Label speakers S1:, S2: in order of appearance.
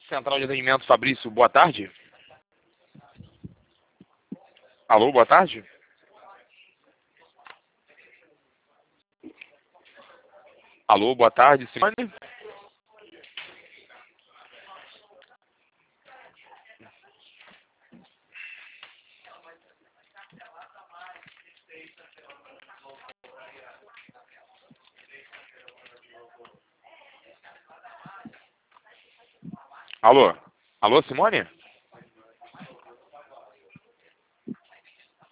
S1: Central de Atendimento, Fabrício, boa tarde. Alô, boa tarde. Alô, boa tarde, Simone. Alô, alô, Simone?